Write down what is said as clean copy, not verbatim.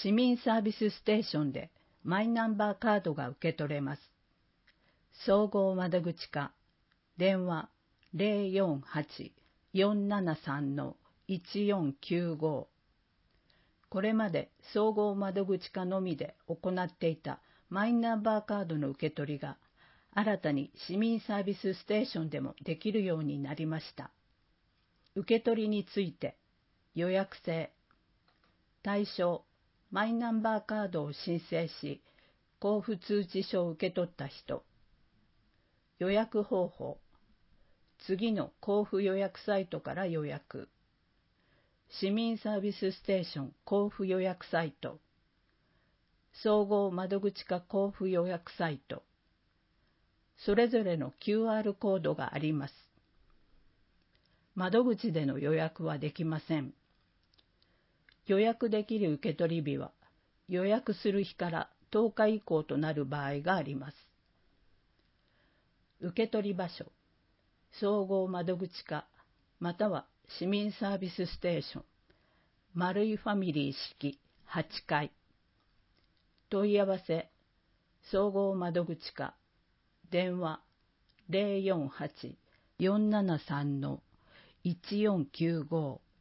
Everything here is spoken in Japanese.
市民サービスステーションでマイナンバーカードが受け取れます。総合窓口課、電話048-473-1495。これまで総合窓口課のみで行っていたマイナンバーカードの受け取りが、新たに市民サービスステーションでもできるようになりました。受け取りについて、予約制、対象、マイナンバーカードを申請し、交付通知書を受け取った人。予約方法、次の交付予約サイトから予約。市民サービスステーション交付予約サイト。総合窓口課交付予約サイト。それぞれの QR コードがあります。窓口での予約はできません。予約できる受取日は予約する日から10日以降となる場合があります。受取場所、総合窓口課または市民サービスステーション、丸いファミリー式8階。問い合わせ、総合窓口課、電話048-473-1495